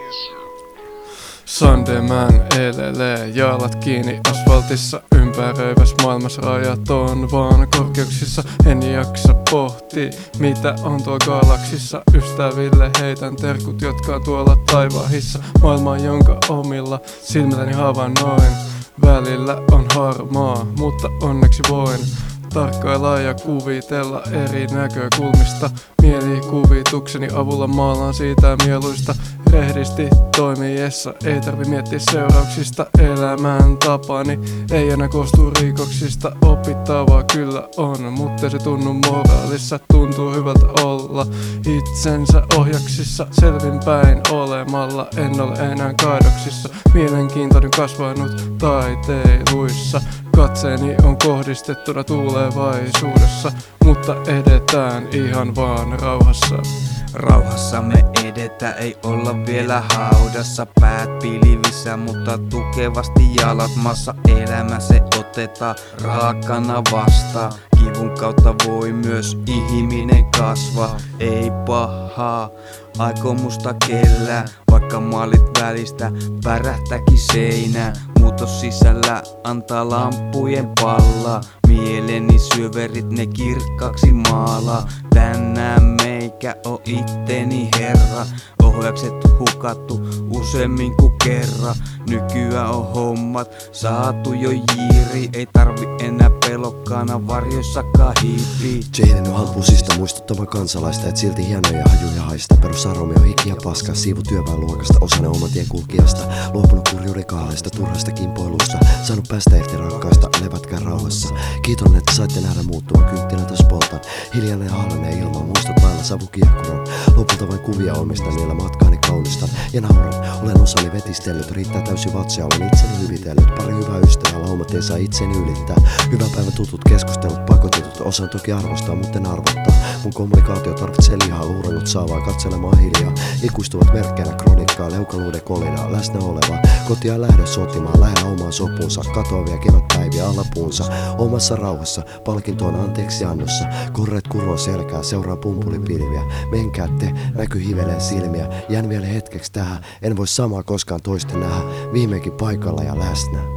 Sandman elelee, jalat kiinni asfaltissa. Ympäröiväs maailmassa rajat on vaan korkeuksissa. En jaksa pohtia, mitä on tuolla galaksissa. Ystäville heitän terkut, jotka on tuolla taivaahissa. Maailma, jonka omilla silmilläni havainnoin. Välillä on harmaa, mutta onneksi voin tarkkailla ja kuvitella eri näkökulmista. Mielikuvitukseni avulla maalaan siitä mieluista. Rehdisti toimiessa, ei tarvi miettiä seurauksista. Elämän tapani ei enää koostu rikoksista. Opittavaa kyllä on, mutta se tunnu moraalissa. Tuntuu hyvältä olla itsensä ohjaksissa. Selvinpäin olemalla, en ole enää kaidoksissa. Mielenkiintoinen kasvanut taiteiluissa. Katseeni on kohdistettuna tulevaisuudessa, mutta edetään ihan vaan rauhassa. Rauhassa me edetään, ei olla vielä haudassa. Päät pilvissä, mutta tukevasti jalat maassa. Elämä se otetaan raakana vastaan. Kivun kautta voi myös ihminen kasvaa. Ei pahaa aikomusta kellään, vaikka maalit välistä värähtäkin seinään. Muutos sisällä antaa lampujen pallaa. Mieleni syöverit ne kirkkaaksi maalaa. Tänään meikä oo itteni herra. Ohjakset hukattu useammin kuin kerran. Nykyään on hommat saatu jo jiiri. Ei tarvi enää pelokkaana varjoissakaan hiipii. Jaden on halpusista muistuttava kansalaista, et silti hienoja hajuja haista. Perusarvomi on hiki ja paska, siivu työväenluokasta, osana oman tien kulkijasta. Luopunut kurjuuden kaaleista, turhasta kimpoilusta. Saanut päästä irti rakkaista, levätkää rauhassa. Kiitos, että saitte nähdä muuttuvan kynttilän taas poltan. Hiljainen haalanee ilma, muistot vailla savukiekkuron. Lopulta vain kuvia omistan, niillä matkaani kaunistan. Ja nauran, olen osani vetistellyt, riittää täysin vatsia, olen itseni hyvitellyt. Pari hyvää ystävää, laumat ei saa itseni ylittää. Hyvän päivän tutut keskustelut, pakotetut, osaan toki arvostaa, mutten arvottaa. Mun kommunikaatio tarvitsee lihaa, uhrannut saavaa katselemaan hiljaa. Ikuistuvat merkkeinä kronikkaa, leukaluuden kolinaa, läsnä olevaa. Kotia lähde sotimaan, lähellä omaan sopuunsa. Katoavia kevätpäiviä alapuunsa. Omassa rauhassa, palkintoon anteeksi annossa. Korreet kuroo selkää, seuraa pumpulipilviä. Menkää te, näky hivelee silmiä. Jään vielä hetkeksi tähän, en voi samaa koskaan toista nähdä. Viimeinkin paikalla ja läsnä.